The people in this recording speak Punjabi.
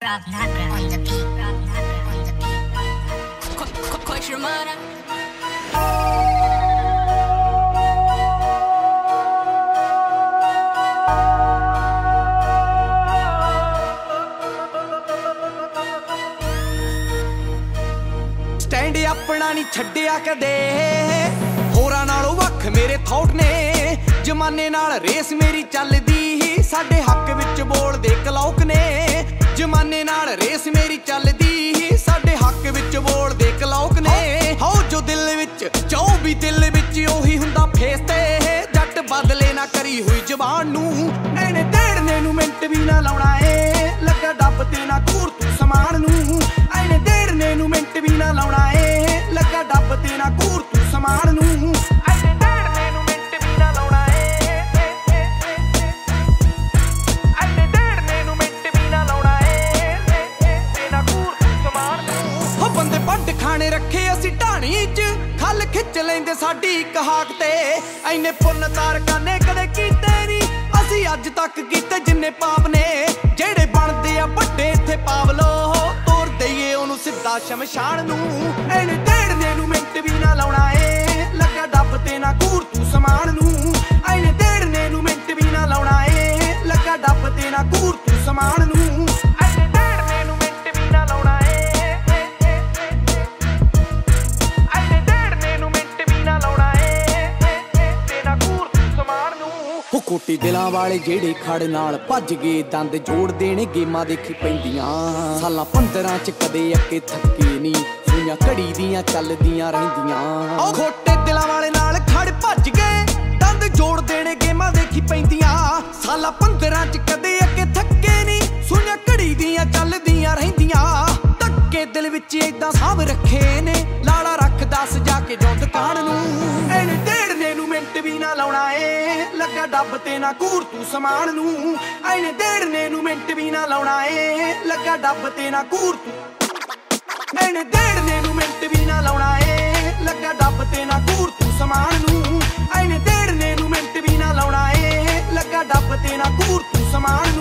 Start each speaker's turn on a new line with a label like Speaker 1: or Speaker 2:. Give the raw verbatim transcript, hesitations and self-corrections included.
Speaker 1: Rob Natra on the beat. Rob Natra on the beat. Coach Ramona.
Speaker 2: Stand ਆਪਣਾ ਨਹੀਂ ਛੱਡਿਆ ਕਦੇ, ਹੋਰਾਂ ਨਾਲੋਂ ਵੱਖ ਮੇਰੇ ਥੌਟ ਨੇ। ਜ਼ਮਾਨੇ ਨਾਲ ਰੇਸ ਮੇਰੀ ਚੱਲਦੀ, ਸਾਡੇ ਹੱਕ ਵਿੱਚ ਬੋਲਦੇ ਕਲੌਕ ਨੇ। ਜ਼ਮਾਨੇ ਨਾਲ ਰੇਸ ਮੇਰੀ ਚੱਲਦੀ, ਸਾਡੇ ਹੱਕ ਵਿੱਚ ਬੋਲਦੇ ਕਲੌਕ ਨੇ। ਹੋ ਜੋ ਦਿਲ ਵਿੱਚ ਜੋ ਵੀ ਦਿਲ ਵਿੱਚ ਉਹੀ ਹੁੰਦਾ ਫੇਸ ਤੇ। ਜੱਟ ਬਦਲੇ ਨਾ ਕਰੀ ਹੋਈ ਜ਼ਬਾਨ ਨੂੰ, ਐਨੇ ਦੇੜਨੇ ਨੂੰ ਮਿੰਟ ਵੀ ਨਾ ਲਾਉਣਾ ਏ। ਲੱਗਾ ਡੱਬ ਤੇ ਨਾ ਘੂਰ ਤੂੰ ਸਮਾਨ ਨੂੰ, ਐਨੇ ਦੇੜਨੇ ਨੂੰ ਮਿੰਟ ਵੀ ਨਾ ਲਾਉਣਾ ਏ। ਲੱਗਾ ਡੱਬ ਤੇ ਨਾ ਘੂਰ ਤੂੰ ਸਮਾਨ ਨੂੰ, ਐਨੇ ਦੇੜਨੇ ਨੂੰ ਮਿੰਟ ਵੀ ਨਾ ਲਾਉਣਾ ਏ। ਐਨੇ ਦੇੜਨੇ ਨੂੰ ਮਿੰਟ ਵੀ ਨਾ ਲਾਉਣਾ ਏ, ਤੇ ਨਾ ਘੂਰ ਤੂੰ ਸਮਾਨ ਨੂੰ। ਹੋ ਬੰਦੇ ਵੱਢ ਖਾਣੇ ਰੱਖੇ ਅਸੀਂ ਢਾਣੀ 'ਚ, ਖੱਲ ਖਿੱਚ ਲੈਂਦੇ ਸਾਡੀ ਇੱਕ ਹਾਕ ਤੇ। ਐਨੇ ਪੁੰਨ ਤਾਰਕਾਂ ਨੇ ਕਦੇ ਕੀਤੇ ਨੀ ਅਸੀਂ ਅੱਜ ਤੱਕ ਕੀਤੇ ਜਿੰਨੇ ਪਾਪ ਨੇ। ਜਿਹੜੇ ਬਣਦੇ ਆ ਵੱਡੇ ਇੱਥੇ ਪਾਵਲੋ, ਤੋਰ ਦਈਏ ਉਹਨੂੰ ਸਿੱਧਾ ਸ਼ਮਸ਼ਾਨ ਨੂੰ। ਐਨੇ ਦੇੜਨੇ ਨੂੰ ਮਿੰਟ ਵੀ ਨਾ ਲਾਉਣਾ ਏ। ਲੱਗਾ ਡੱਬ ਤੇ ਨਾ ਘੂਰ ਤੂੰ ਸਮਾਨ ਨੂੰ, ਐਨੇ ਦੇੜਨੇ ਨੂੰ ਮਿੰਟ ਵੀ ਨਾ ਲਾਉਣਾ ਏ। ਲੱਗਾ ਡੱਬ ਤੇ ਨਾ ਘੂਰ ਤੂੰ ਸਮਾਨ ਨੂੰ, ਐਨੇ ਦੇੜਨੇ ਨੂੰ ਮਿੰਟ ਵੀ ਨਾ ਲਾਉਣਾ ਏ। ਐਨੇ ਦੇੜਨੇ ਨੂੰ ਮਿੰਟ ਵੀ ਨਾ ਲਾਉਣਾ ਏ, ਤੇ ਨਾ ਘੂਰ ਤੂੰ ਸਮਾਨ ਨੂੰ। ਹੋ ਕੋਟੀ ਦਿਲਾਂ ਵਾਲੇ ਜਿਹੜੇ ਖੜ ਨਾਲ ਭੱਜ ਗਏ, ਦੰਦ ਜੋੜ ਦੇਣੇ ਗੇਮਾਂ ਦੇਖੀ ਪੈਂਦੀਆਂ। ਸਾਲਾਂ ਪੰਦਰਾਂ ਚ ਕਦੇ ਅੱਕੇ ਥੱਕੇ ਨੀ, ਸੂਈਆਂ ਘੜੀ ਦੀਆਂ ਚੱਲਦੀਆਂ ਰਹਿੰਦੀਆਂ। ਉਹ ਖੋਟੇ ਦਿਲਾਂ ਵਾਲੇ ਨਾਲ ਖੜ ਭੱਜ ਗਏ, ਦੰਦ ਜੋੜ ਦੇਣੇ ਗੇਮਾਂ ਦੇਖੀ ਪੈਂਦੀਆਂ। ਸਾਲਾਂ ਪੰਦਰਾਂ ਚ ਕਦੇ ਅੱਕੇ ਥੱਕੇ ਨੀ, ਸੂਈਆਂ ਘੜੀ ਦੀਆਂ ਚੱਲਦੀਆਂ ਰਹਿੰਦੀਆਂ। ਧੱਕੇ ਦਿਲ ਵਿੱਚ ਏਦਾਂ ਸਾਂਭ ਰੱਖੇ ਨੇ, ਲਾੜਾ ਰੱਖਦਾ ਸਜਾ ਕੇ ਜੋ ਦੁਕਾਨ ਨੂੰ। ਐਨੇ ਦੇੜਨੇ ਨੂੰ ਮਿੰਟ ਵੀ ਨਾ ਲਾਉਣਾ ਏ। ਲੱਗਾ ਡੱਬ ਤੇ ਨਾ ਘੂਰ ਤੂੰ ਸਮਾਨ ਨੂੰ, ਐਨੇ ਦੇੜਨੇ ਨੂੰ ਮਿੰਟ ਵੀ ਨਾ ਲਾਉਣਾ ਏ। ਲੱਗਾ ਡੱਬ ਤੇ ਨਾ ਘੂਰ ਤੂੰ, ਐਨੇ ਦੇੜਨੇ ਨੂੰ ਮਿੰਟ ਵੀ ਨਾ ਲਾਉਣਾ ਏ। ਲੱਗਾ ਡੱਬ ਤੇ ਨਾ ਘੂਰ ਤੂੰ ਸਮਾਨ ਨੂੰ, ਐਨੇ ਦੇੜਨੇ ਨੂੰ ਮਿੰਟ ਵੀ ਨਾ ਲਾਉਣਾ ਏ। ਲੱਗਾ ਡੱਬ ਤੇ ਨਾ ਘੂਰ ਤੂੰ ਸਮਾਨ ਨੂੰ।